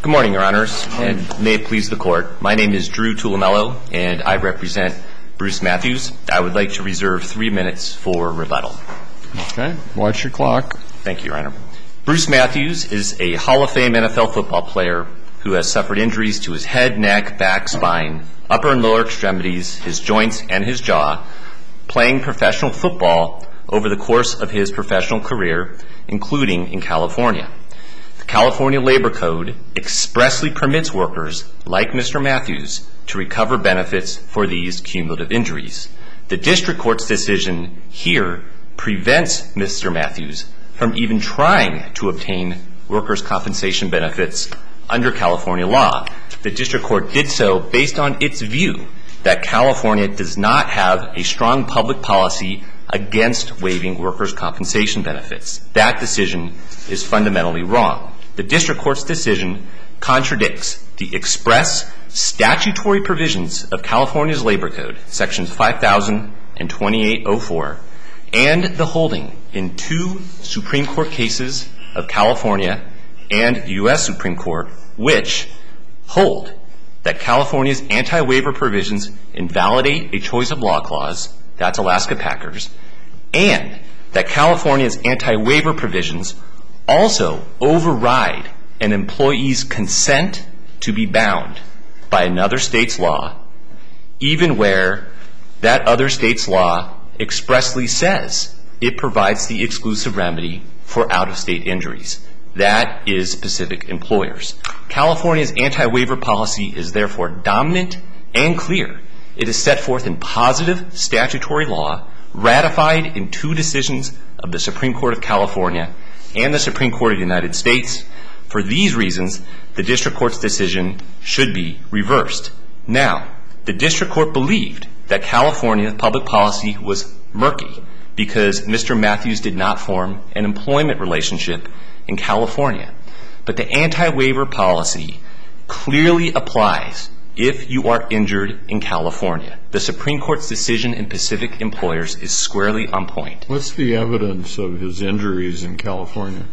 Good morning, Your Honors, and may it please the Court. My name is Drew Tulamello, and I represent Bruce Matthews. I would like to reserve 3 minutes for rebuttal. Okay. Watch your clock. Thank you, Your Honor. Bruce Matthews is a Hall of Fame NFL football player who has suffered injuries to his head, neck, back, spine, upper and lower extremities, his joints, and his jaw, playing professional football over the course of his professional career, including in California. The California Labor Code expressly permits workers like Mr. Matthews to recover benefits for these cumulative injuries. The district court's decision here prevents Mr. Matthews from even trying to obtain workers' compensation benefits under California law. The district court did so based on its view that California does not have a strong public policy against waiving workers' compensation benefits. That decision is fundamentally wrong. The district court's decision contradicts the express statutory provisions of California's Labor Code, Sections 5000 and 2804, and the holding in 2 Supreme Court cases of California and the U.S. Supreme Court, which hold that California's anti-waiver provisions invalidate a choice of law clause, that's Alaska Packers, and that California's anti-waiver provisions also override an employee's consent to be bound by another state's law, even where that other state's law expressly says it provides the exclusive remedy for out-of-state injuries. That is specific employers. California's anti-waiver policy is therefore dominant and clear. It is set forth in positive statutory law, ratified in 2 decisions of the Supreme Court of California and the Supreme Court of the United States. For these reasons, the district court's decision should be reversed. Now, the district court believed that California's public policy was murky because Mr. Matthews did not form an employment relationship in California. But the anti-waiver policy clearly applies if you are injured in California. The Supreme Court's decision in Pacific Employers is squarely on point. What's the evidence of his injuries in California?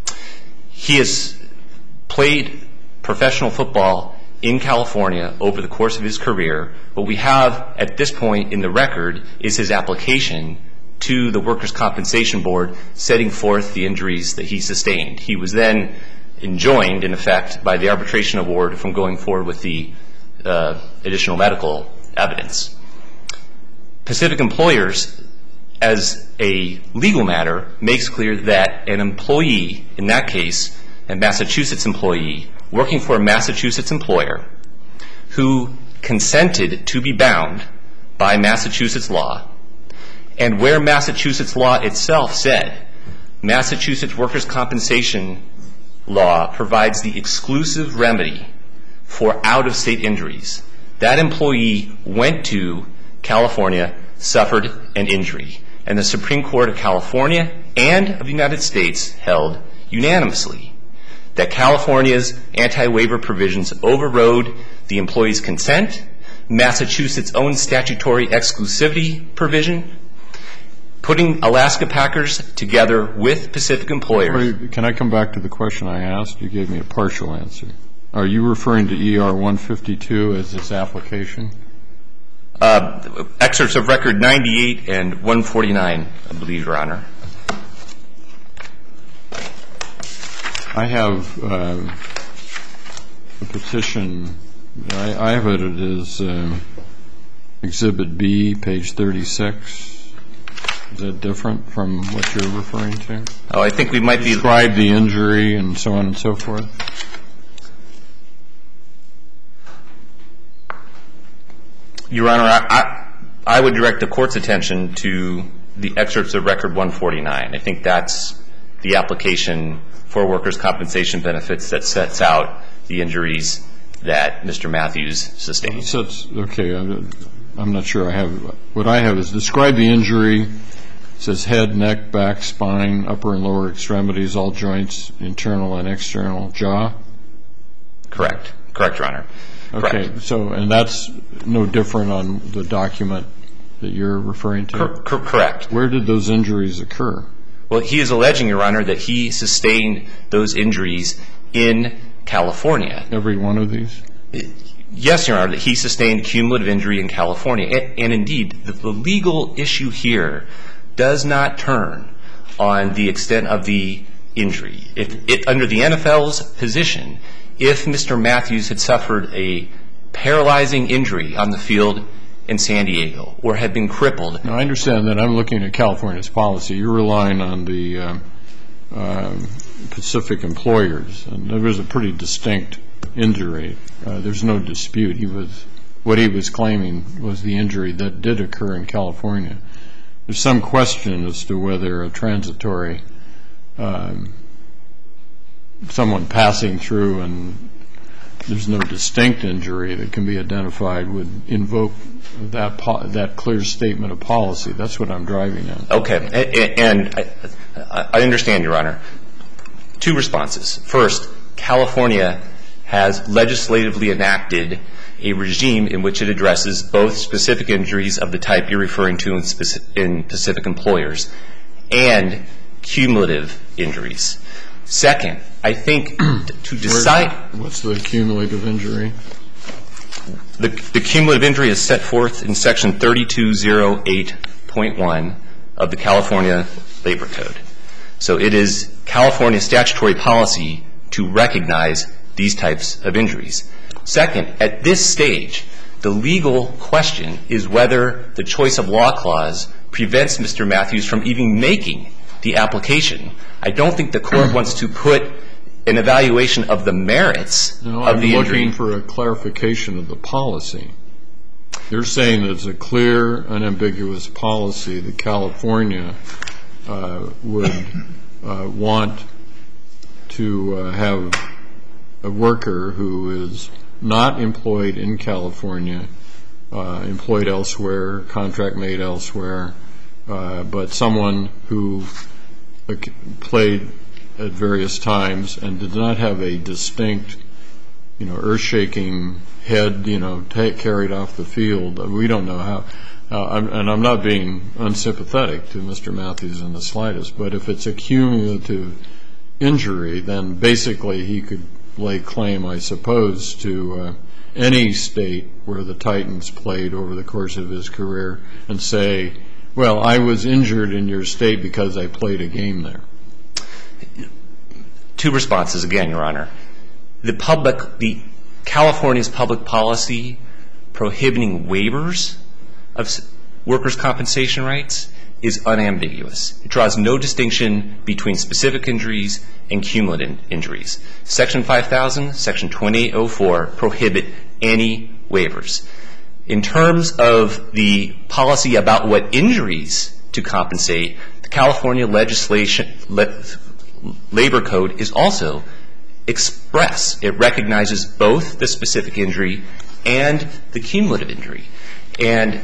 He has played professional football in California over the course of his career. What we have at this point in the record is his application to the Workers' Compensation Board setting forth the injuries that he sustained. He was then enjoined, in effect, by the arbitration award from going forward with the additional medical evidence. Pacific Employers, as a legal matter, makes clear that an employee, in that case, a Massachusetts employee, working for a Massachusetts employer who consented to be bound by Massachusetts law, and where Massachusetts law itself said Massachusetts workers' compensation law provides the exclusive remedy for out-of-state injuries, that employee went to California, suffered an injury. And the Supreme Court of California and of the United States held unanimously that California's anti-waiver provisions overrode the employee's consent, Massachusetts' own statutory exclusivity provision, putting Alaska Packers together with Pacific Employers. Can I come back to the question I asked? You gave me a partial answer. Are you referring to ER 152 as its application? Excerpts of Record 98 and 149, I believe, Your Honor. I have a petition. I have it as Exhibit B, page 36. Is that different from what you're referring to? Oh, I think we might be... Describe the injury and so on and so forth. Your Honor, I would direct the Court's attention to the excerpts of Record 149. I think that's the application for workers' compensation benefits that sets out the injuries that Mr. Matthews sustained. Okay, I'm not sure I have. What I have is describe the injury. It says head, neck, back, spine, upper and lower extremities, all joints, internal and external, jaw? Correct. Correct, Your Honor. Okay, correct. And that's no different on the document that you're referring to? Correct. Where did those injuries occur? Well, he is alleging, Your Honor, that he sustained those injuries in California. Every one of these? Yes, Your Honor, that he sustained cumulative injury in California. And indeed, the legal issue here does not turn on the extent of the injury. Under the NFL's position, if Mr. Matthews had suffered a paralyzing injury on the field in San Diego or had been crippled. Now, I understand that. I'm looking at California's policy. You're relying on the Pacific employers, and there was a pretty distinct injury. There's no dispute. What he was claiming was the injury that did occur in California. There's some question as to whether a transitory, someone passing through and there's no distinct injury that can be identified would invoke that clear statement of policy. That's what I'm driving at. Okay. And I understand, Your Honor. Two responses. First, California has legislatively enacted a regime in which it addresses both specific injuries of the type you're referring to in Pacific employers and cumulative injuries. Second, I think to decide... What's the cumulative injury? The cumulative injury is set forth in Section 3208.1 of the California Labor Code. So it is California statutory policy to recognize these types of injuries. Second, at this stage, the legal question is whether the choice of law clause prevents Mr. Matthews from even making the application. I don't think the court wants to put an evaluation of the merits of the injury. I'm looking for a clarification of the policy. You're saying there's a clear, unambiguous policy that California would want to have a worker who is not employed in California, employed elsewhere, contract made elsewhere, but someone who played at various times and did not have a distinct, earth-shaking head, carried off the field. We don't know how. And I'm not being unsympathetic to Mr. Matthews in the slightest, but if it's a cumulative injury, then basically he could lay claim, I suppose, to any state where the Titans played over the course of his career and say, well, I was injured in your state because I played a game there. Two responses again, Your Honor. California's public policy prohibiting waivers of workers' compensation rights is unambiguous. It draws no distinction between specific injuries and cumulative injuries. Section 5000, Section 2804 prohibit any waivers. In terms of the policy about what injuries to compensate, the California Labor Code is also express. It recognizes both the specific injury and the cumulative injury. And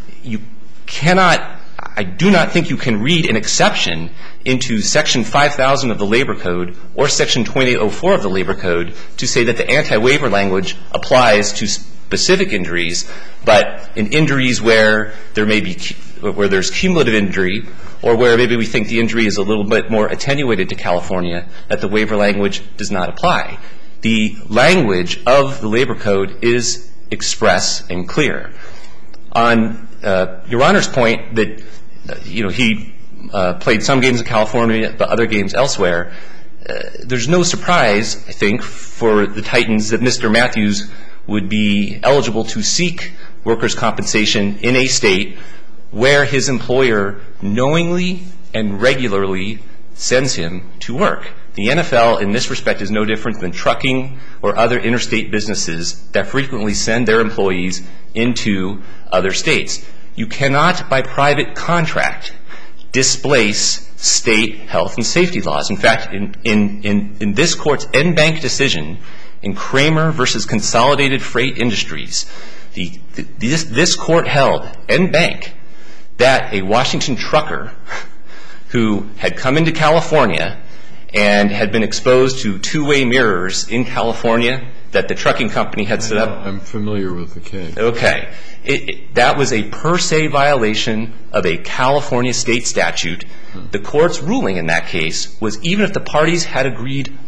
I do not think you can read an exception into Section 5000 of the Labor Code or Section 2804 of the Labor Code to say that the anti-waiver language applies to specific injuries, but in injuries where there's cumulative injury or where maybe we think the injury is a little bit more attenuated to California, that the waiver language does not apply. The language of the Labor Code is express and clear. On Your Honor's point that he played some games in California but other games elsewhere, there's no surprise, I think, for the Titans that Mr. Matthews would be eligible to seek workers' compensation in a state where his employer knowingly and regularly sends him to work. The NFL in this respect is no different than trucking or other interstate businesses that frequently send their employees into other states. You cannot, by private contract, displace state health and safety laws. In fact, in this Court's en banc decision in Kramer versus Consolidated Freight Industries, this Court held en banc that a Washington trucker who had come into California and had been exposed to two-way mirrors in California that the trucking company had set up. I'm familiar with the case. Okay. That was a per se violation of a California state statute. The Court's ruling in that case was even if the parties had agreed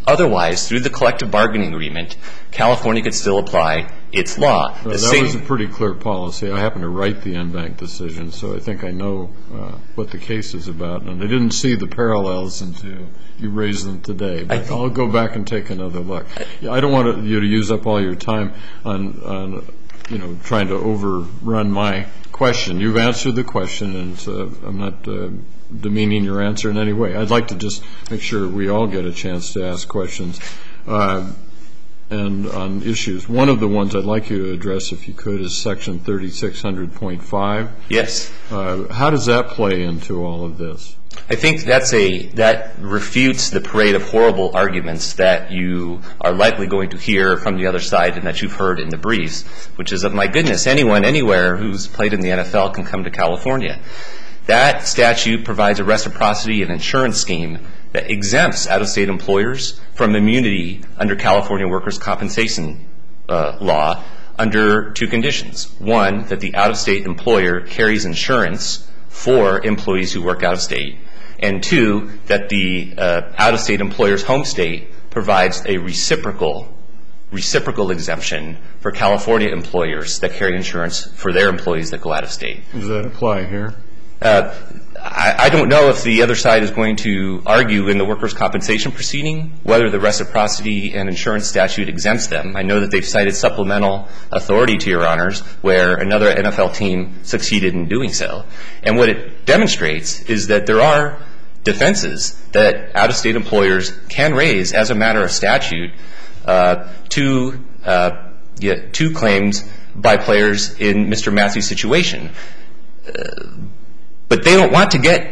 Otherwise, through the collective bargaining agreement, California could still apply its law. Well, that was a pretty clear policy. I happen to write the en banc decision, so I think I know what the case is about. And I didn't see the parallels until you raised them today. But I'll go back and take another look. I don't want you to use up all your time on trying to overrun my question. You've answered the question, and I'm not demeaning your answer in any way. I'd like to just make sure we all get a chance to ask questions and on issues. One of the ones I'd like you to address, if you could, is Section 3600.5. Yes. How does that play into all of this? I think that refutes the parade of horrible arguments that you are likely going to hear from the other side and that you've heard in the briefs, which is that, my goodness, anyone, anywhere who's played in the NFL can come to California. That statute provides a reciprocity and insurance scheme that exempts out-of-state employers from immunity under California workers' compensation law under two conditions. One, that the out-of-state employer carries insurance for employees who work out-of-state. And two, that the out-of-state employer's home state provides a reciprocal exemption for California employers that carry insurance for their employees that go out-of-state. Does that apply here? I don't know if the other side is going to argue in the workers' compensation proceeding whether the reciprocity and insurance statute exempts them. I know that they've cited supplemental authority, to your honors, where another NFL team succeeded in doing so. And what it demonstrates is that there are defenses that out-of-state employers can raise as a matter of statute to claims by players in Mr. Matthews' situation. But they don't want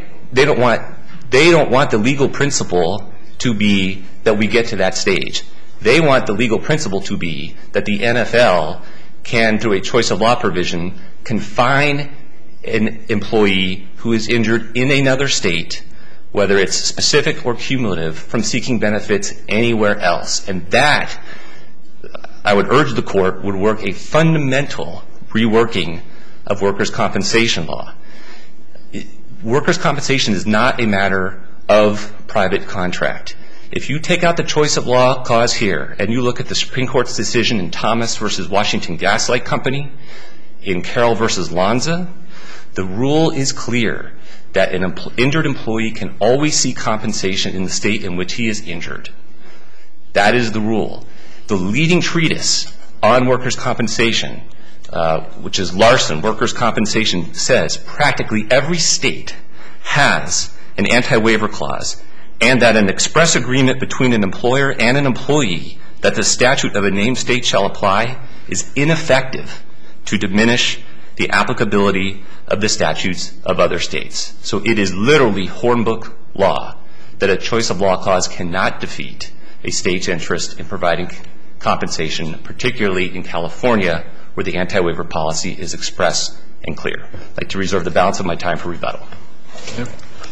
the legal principle to be that we get to that stage. They want the legal principle to be that the NFL can, through a choice of law provision, confine an employee who is injured in another state, whether it's specific or cumulative, from seeking benefits anywhere else. And that, I would urge the court, would work a fundamental reworking of workers' compensation law. Workers' compensation is not a matter of private contract. If you take out the choice of law clause here and you look at the Supreme Court's decision in Thomas v. Washington Gas Light Company, in Carroll v. Lanza, the rule is clear that an injured employee can always seek compensation in the state in which he is injured. That is the rule. The leading treatise on workers' compensation, which is Larson, Workers' Compensation, says practically every state has an anti-waiver clause, and that an express agreement between an employer and an employee that the statute of a named state shall apply is ineffective to diminish the applicability of the statutes of other states. So it is literally Hornbook law that a choice of law clause cannot defeat a state's interest in providing compensation, particularly in California, where the anti-waiver policy is express and clear. I'd like to reserve the balance of my time for rebuttal. Yep.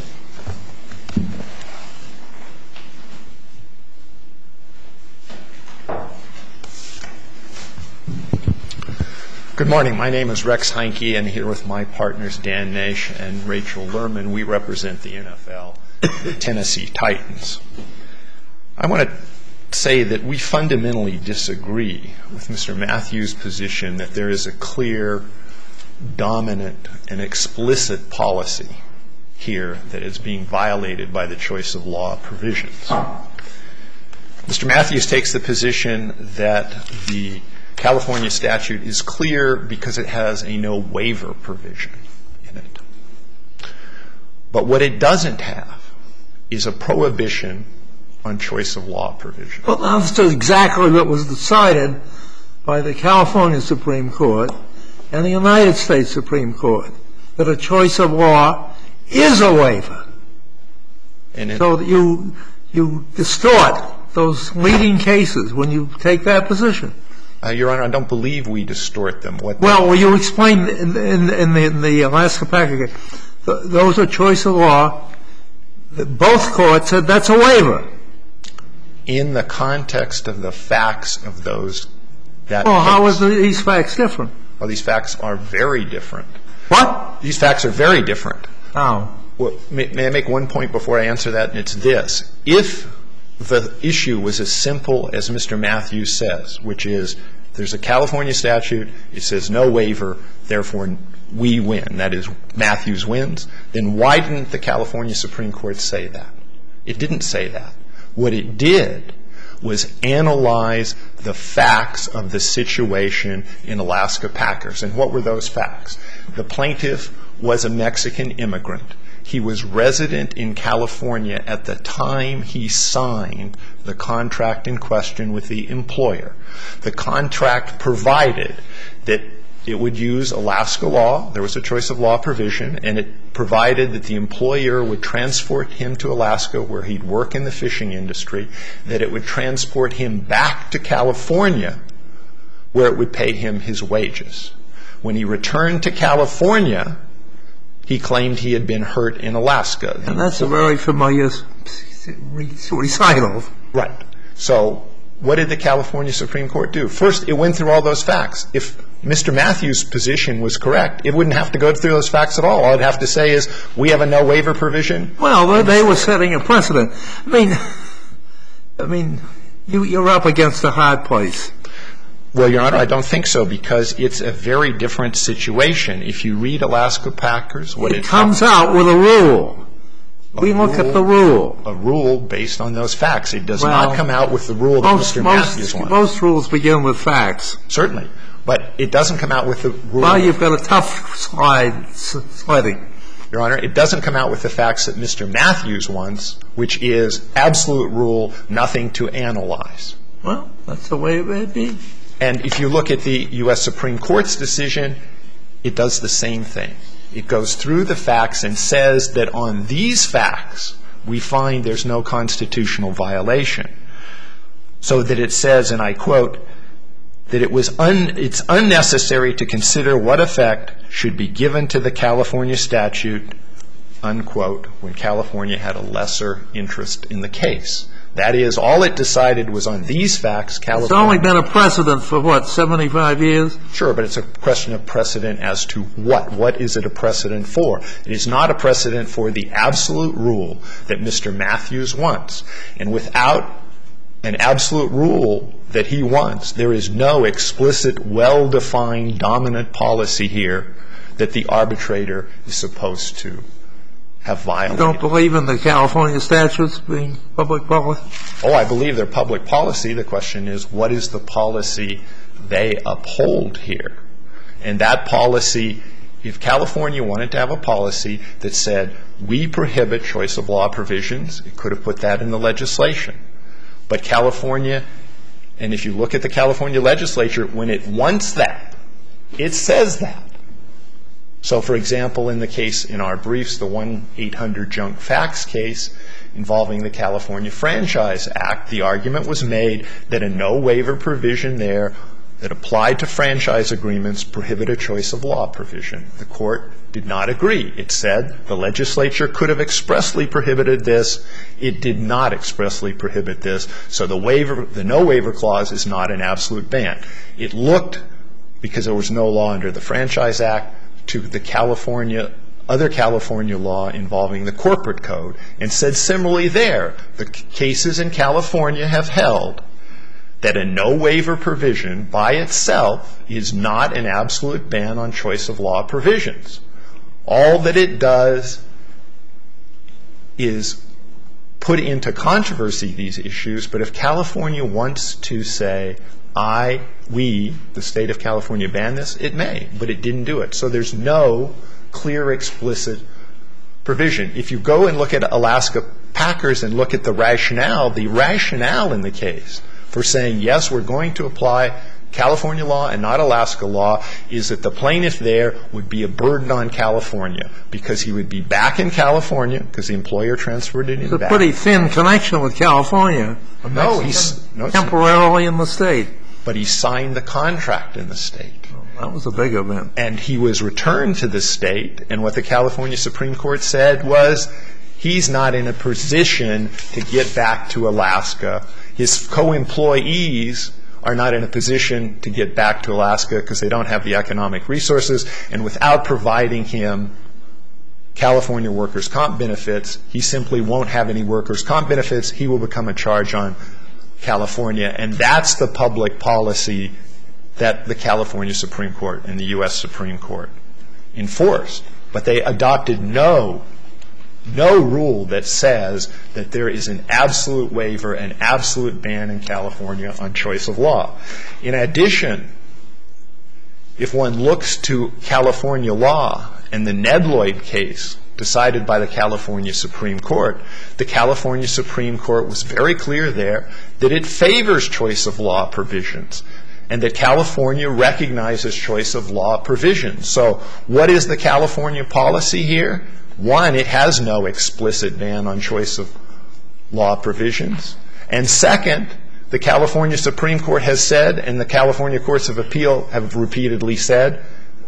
Good morning. My name is Rex Heinke, and here with my partners Dan Nash and Rachel Lerman, we represent the NFL, the Tennessee Titans. I want to say that we fundamentally disagree with Mr. Matthews' position that there is a clear, dominant, and explicit policy here that is being violated by the choice of law provisions. Mr. Matthews takes the position that the California statute is clear because it has a no waiver provision in it. But what it doesn't have is a prohibition on choice of law provision. Well, that's exactly what was decided by the California Supreme Court and the United States Supreme Court, that a choice of law is a waiver. So that you distort those leading cases when you take that position. Your Honor, I don't believe we distort them. Well, you explained in the Alaska package, those are choice of law. Both courts said that's a waiver. In the context of the facts of those, that well, how is these facts different? Well, these facts are very different. What? These facts are very different. How? Well, may I make one point before I answer that? And it's this. If the issue was as simple as Mr. Matthews says, which is there's a California statute, it says no waiver, therefore we win. That is, Matthews wins. Then why didn't the California Supreme Court say that? It didn't say that. What it did was analyze the facts of the situation in Alaska Packers. And what were those facts? The plaintiff was a Mexican immigrant. He was resident in California at the time he signed the contract in question with the employer. The contract provided that it would use Alaska law. There was a choice of law provision, and it provided that the employer would transport him to Alaska where he'd work in the fishing industry, that it would transport him back to California where it would pay him his wages. When he returned to California, he claimed he had been hurt in Alaska. And that's a very familiar recital. Right. So what did the California Supreme Court do? First, it went through all those facts. If Mr. Matthews' position was correct, it wouldn't have to go through those facts at all. All it'd have to say is, we have a no waiver provision. Well, they were setting a precedent. I mean, you're up against a hard place. Well, Your Honor, I don't think so, because it's a very different situation. If you read Alaska Packers, what it comes out with a rule. We look at the rule. A rule based on those facts. It does not come out with the rule that Mr. Matthews wants. Most rules begin with facts. Certainly. But it doesn't come out with the rule. Well, you've got a tough sledding. Your Honor, it doesn't come out with the facts that Mr. Matthews wants, which is absolute rule, nothing to analyze. Well, that's the way it may be. And if you look at the U.S. Supreme Court's decision, it does the same thing. It goes through the facts and says that on these facts, we find there's no constitutional violation. So that it says, and I quote, that it's unnecessary to consider what effect should be given to the California statute, unquote, when California had a lesser interest in the case. That is, all it decided was on these facts, California. It's only been a precedent for, what, 75 years? Sure, but it's a question of precedent as to what. What is it a precedent for? It is not a precedent for the absolute rule that Mr. Matthews wants. And without an absolute rule that he wants, there is no explicit, well-defined, dominant policy here that the arbitrator is supposed to have violated. You don't believe in the California statutes being public policy? Oh, I believe they're public policy. The question is, what is the policy they uphold here? And that policy, if California wanted to have a policy that said, we prohibit choice of law provisions, it could have put that in the legislation. But California, and if you look at the California legislature, when it wants that, it says that. So, for example, in the case in our briefs, the 1-800-JUNK fax case involving the California Franchise Act, the argument was made that a no-waiver provision there that applied to franchise agreements prohibited a choice of law provision. The court did not agree. It said the legislature could have expressly prohibited this. It did not expressly prohibit this. So the no-waiver clause is not an absolute ban. It looked, because there was no law under the Franchise Act, to the other California law involving the corporate code, and said similarly there, the cases in California have held that a no-waiver provision by itself is not an absolute ban on choice of law provisions. All that it does is put into controversy these issues, but if California wants to say, we, the state of California, ban this, it may, but it didn't do it. So there's no clear, explicit provision. If you go and look at Alaska Packers and look at the rationale in the case for saying, yes, we're going to apply California law and not Alaska law, is that the plaintiff there would be a burden on California because he would be back in California because the employer transferred it in back. It's a pretty thin connection with California. No, he's temporarily in the state. But he signed the contract in the state. That was a big event. And he was returned to the state, and what the California Supreme Court said was he's not in a position to get back to Alaska. His co-employees are not in a position to get back to Alaska because they don't have the economic resources, and without providing him California workers' comp benefits, he simply won't have any workers' comp benefits. He will become a charge on California. And that's the public policy that the California Supreme Court and the U.S. Supreme Court enforced. But they adopted no rule that says that there is an absolute waiver, an absolute ban in California on choice of law. In addition, if one looks to California law and the Ned Lloyd case decided by the California Supreme Court, the California Supreme Court was very clear there that it favors choice of law provisions and that California recognizes choice of law provisions. So what is the California policy here? One, it has no explicit ban on choice of law provisions. And second, the California Supreme Court has said, and the California Courts of Appeal have repeatedly said,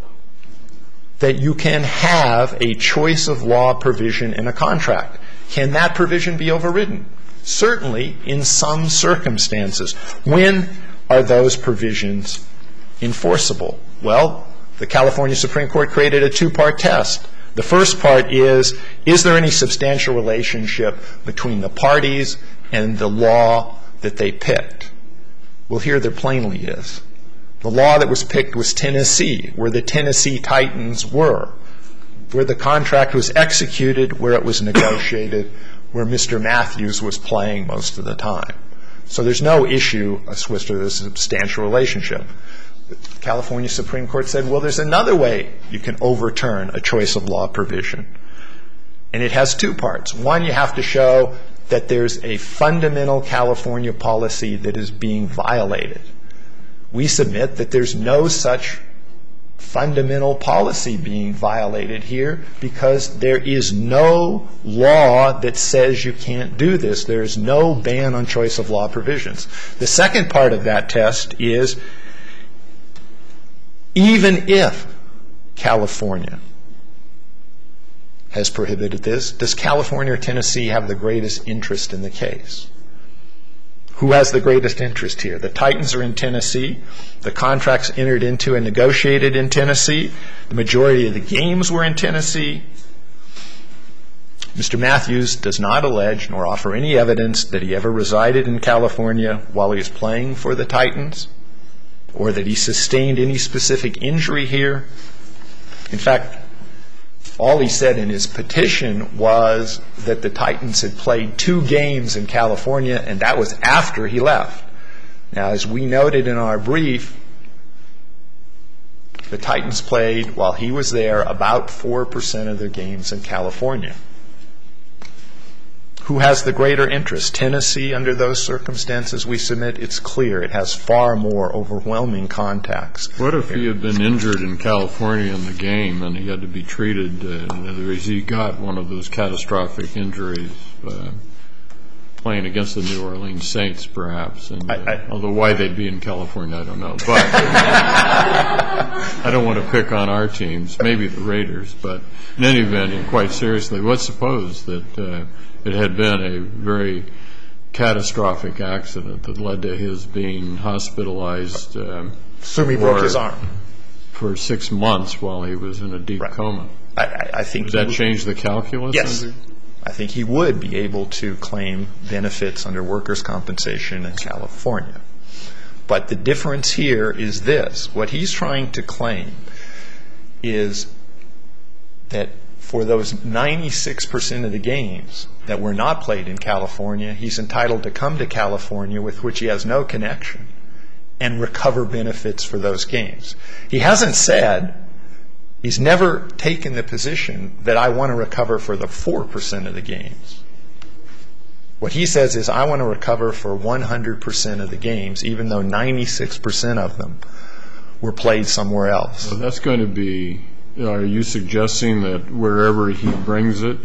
that you can have a choice of law provision in a contract. Can that provision be overridden? Certainly, in some circumstances. When are those provisions enforceable? Well, the California Supreme Court created a two-part test. The first part is there any substantial relationship between the parties and the law that they picked? Well, here there plainly is. The law that was picked was Tennessee, where the Tennessee Titans were, where the contract was executed, where it was negotiated, where Mr. Matthews was playing most of the time. So there's no issue as to the substantial relationship. The California Supreme Court said, well, there's another way you can overturn a choice of law provision. And it has two parts. One, you have to show that there's a fundamental California policy that is being violated. We submit that there's no such fundamental policy being violated here because there is no law that says you can't do this. There is no ban on choice of law provisions. The second part of that test is even if California has prohibited this, does California or Tennessee have the greatest interest in the case? Who has the greatest interest here? The Titans are in Tennessee. The contracts entered into and negotiated in Tennessee. The majority of the games were in Tennessee. Mr. Matthews does not allege nor offer any evidence that he ever resided in California while he was playing for the Titans or that he sustained any specific injury here. In fact, all he said in his petition was that the Titans had played 2 games in California, and that was after he left. Now, as we noted in our brief, the Titans played, while he was there, about 4% of their games in California. Who has the greater interest? Tennessee, under those circumstances, we submit it's clear. It has far more overwhelming contacts. What if he had been injured in California in the game and he had to be treated? In other words, he got one of those catastrophic injuries playing against the New Orleans Saints, perhaps. And, although why they'd be in California, I don't know. But I don't want to pick on our teams, maybe the Raiders. But in any event, and quite seriously, let's suppose that it had been a very catastrophic accident that led to his being hospitalized He broke his arm for 6 months while he was in a deep coma. I think Does that change the calculus? Yes. I think he would be able to claim benefits under workers' compensation in California. But the difference here is this. What he's trying to claim is that for those 96% of the games that were not played in California, he's entitled to come to California, with which he has no connection, and recover benefits for those games. He hasn't said, he's never taken the position that I want to recover for the 4% of the games. What he says is, I want to recover for 100% of the games, even though 96% of them were played somewhere else. So that's going to be... Are you suggesting that wherever he brings it,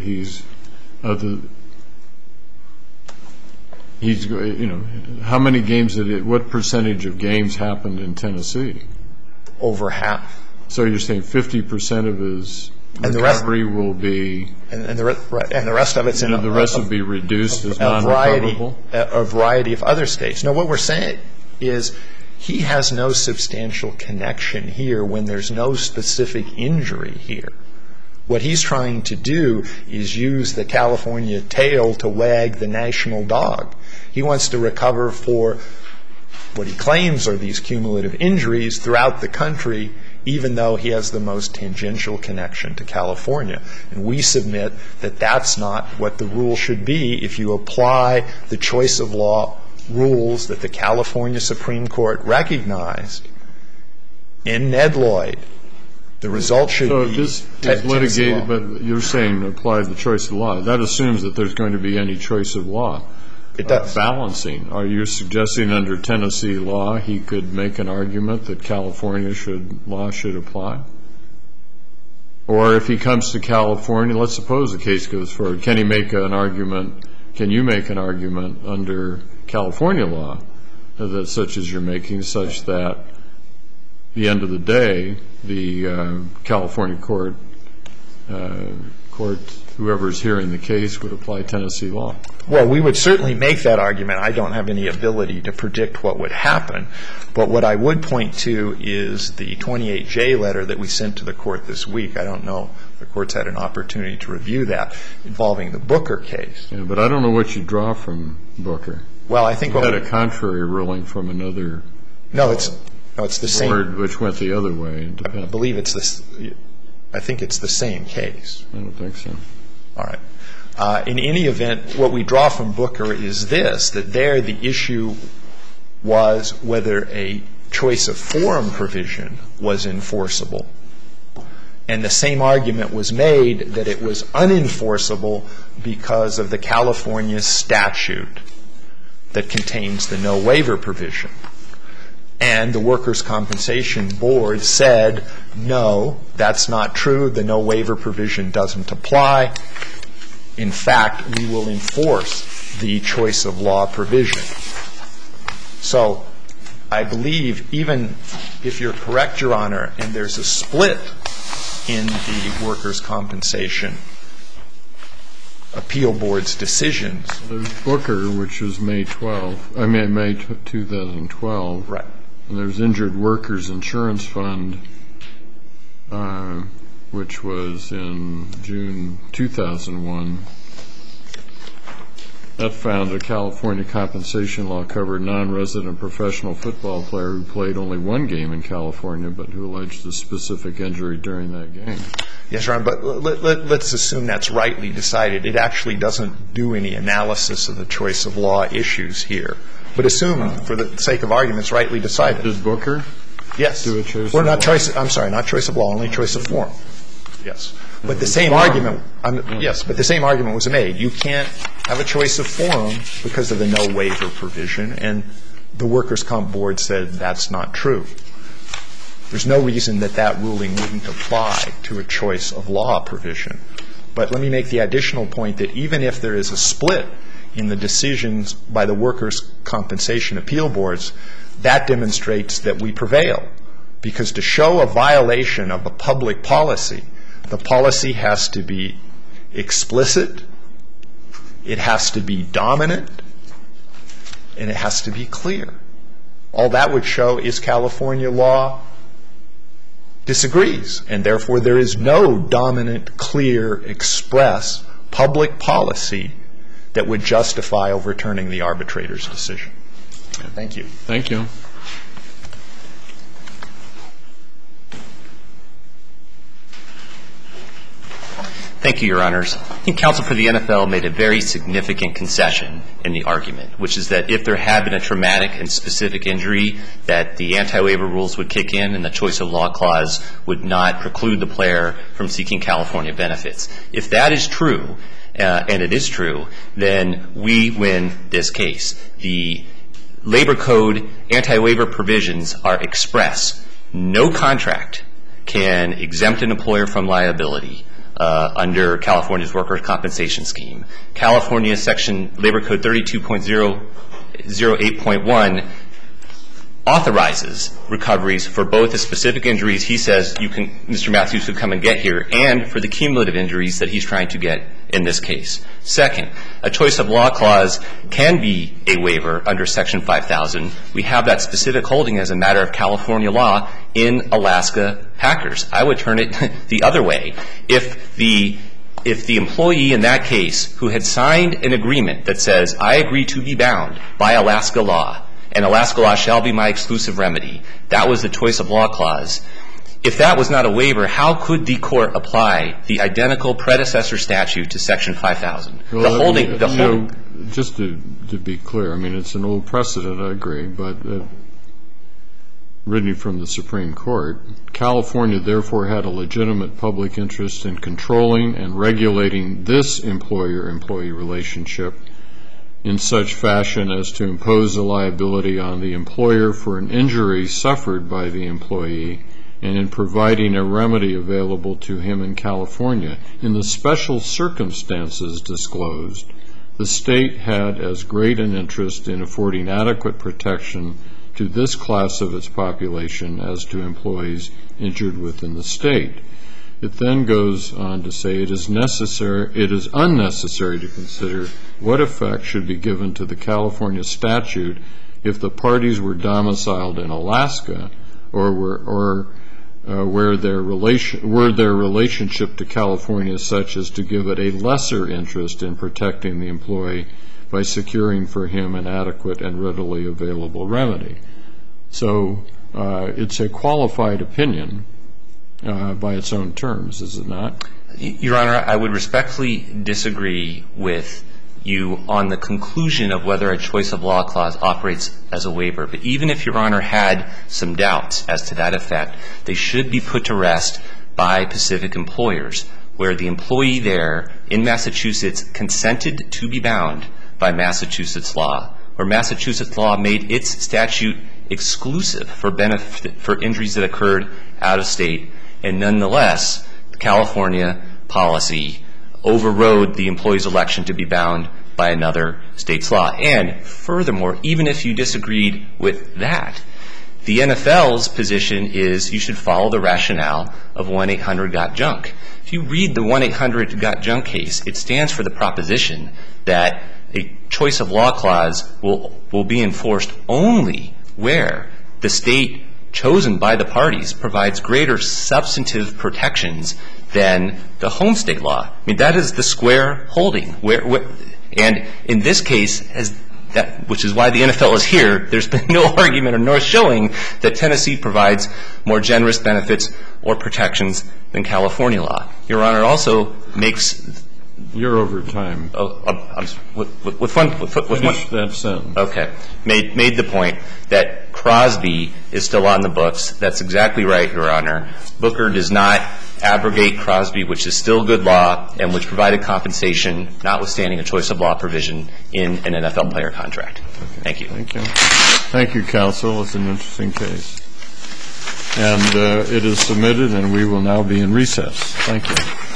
how many games what percentage of games happened in Tennessee? Over half. So you're saying 50% of his recovery will be... And the rest of it's in... the rest will be reduced as non-recoverable? A variety of other states. No, what we're saying is he has no substantial connection here when there's no specific injury here. What he's trying to do is use the California tail to wag the national dog. He wants to recover for what he claims are these cumulative injuries throughout the country, even though he has the most tangential connection to California. And we submit that that's not what the rule should be if you apply the choice of law rules that the California Supreme Court recognized in Ned Lloyd. The result should be... So if this is litigated, but you're saying apply the choice of law. That assumes that there's going to be any choice of law. It does. Balancing. Are you suggesting under Tennessee law he could make an argument that California law should apply? Or if he comes to California, let's suppose the case goes forward, can you make an argument under California law, that such as you're making, such that the end of the day, the California court, whoever's hearing the case, would apply Tennessee law? Well, we would certainly make that argument. I don't have any ability to predict what would happen. But what I would point to is the 28J letter that we sent to the court this week. I don't know if the court's had an opportunity to review that, involving the Booker case. Yeah, but I don't know what you draw from Booker. Well, I think... You had a contrary ruling from another... No, it's the same... Board which went the other way. I believe it's this... I think it's the same case. I don't think so. All right. In any event, what we draw from Booker is this, that there the issue was whether a choice of forum provision was enforceable. And the same argument was made that it was unenforceable because of the California statute that contains the no waiver provision. And the Workers' Compensation Board said, no, that's not true. The no waiver provision doesn't apply. In fact, we will enforce the choice of law provision. So I believe even if you're correct, Your Honor, and there's a split in the Workers' Compensation Appeal Board's decisions. There's Booker, which was May 2012. Right. And there's Injured Workers Insurance Fund, which was in June 2001. That found a California compensation law covered non-resident professional football player who played only one game in California, but who alleged a specific injury during that game. Yes, Your Honor, but let's assume that's rightly decided. It actually doesn't do any analysis of the choice of law issues here. But assume, for the sake of argument, it's rightly decided. Did Booker? Yes. Do a choice Or of not law? choice. I'm sorry, not choice of law, only choice of form. Yes. But the same argument. Yes, but the same argument was made. You can't have a choice of forum because of the no waiver provision, and the Workers' Comp Board said that's not true. There's no reason that that ruling wouldn't apply to a choice of law provision. But let me make the additional point that even if there is a split in the decisions by the Workers' Compensation Appeal Boards, that demonstrates that we prevail. Because to show a violation of a public policy, the policy has to be explicit, it has to be dominant, and it has to be clear. All that would show is California law disagrees, and therefore there is no dominant, clear, express public policy that would justify overturning the arbitrator's decision. Thank you. Thank you. Thank you, Your Honors. I think counsel for the NFL made a very significant concession in the argument, which is that if there had been a traumatic and specific injury, that the anti-waiver rules would kick in and the choice of law clause would not preclude the player from seeking California benefits. If that is true, and it is true, then we win this case. The Labor Code anti-waiver provisions are express. No contract can exempt an employer from liability under California's workers' compensation scheme. California Section Labor Code 32.008.1 authorizes recoveries for both the specific injuries he says Mr. Matthews could come and get here, and for the cumulative injuries that he's trying to get in this case. Second, a choice of law clause can be a waiver under Section 5000. We have that specific holding as a matter of California law in Alaska Packers. I would turn it the other way. If the employee in that case who had signed an agreement that says, I agree to be bound by Alaska law, and Alaska law shall be my exclusive remedy, that was the choice of law clause. If that was not a waiver, how could the court apply the identical predecessor statute to Section 5000? Just to be clear, I mean, it's an old precedent, I agree, but written from the Supreme Court, California therefore had a legitimate public interest in controlling and regulating this employer-employee relationship in such fashion as to impose a liability on the employer for an injury suffered by the employee and in providing a remedy available to him in California. In the special circumstances disclosed, the state had as great an interest in affording adequate protection to this class of its population as to employees injured within the state. It then goes on to say it is unnecessary to consider what effect should be given to the California statute if the parties were domiciled in Alaska or were their relationship to California such as to give it a lesser interest in protecting the employee by securing for him an adequate and readily available remedy. So it's a qualified opinion by its own terms, is it not? Your Honor, I would respectfully disagree with you on the conclusion of whether a choice of law clause operates as a waiver. But even if Your Honor had some doubts as to that effect, they should be put to rest by Pacific employers, where the employee there in Massachusetts consented to be bound by Massachusetts law, where Massachusetts law made its statute exclusive for injuries that occurred out of state, and nonetheless, California policy overrode the employee's election to be bound by another state's law. And furthermore, even if you disagreed with that, the NFL's position is you should follow the rationale of 1-800-GOT-JUNK. If you read the 1-800-GOT-JUNK case, it stands for the proposition that a choice of law clause will be enforced only where the state chosen by the parties provides greater substantive protections than the home state law. I mean, that is the square holding. And in this case, which is why the NFL is here, there's been no argument nor showing that Tennessee provides more generous benefits or protections than California law. Your Honor also makes... You're over time. Finish that sentence. Okay. Made the point that Crosby is still on the books. That's exactly right, Your Honor. Booker does not abrogate Crosby, which is still good law and which provided compensation, notwithstanding a choice of law provision in an NFL player contract. Thank you. Thank you. Thank you, counsel. It's an interesting case. And it is submitted, and we will now be in recess. Thank you.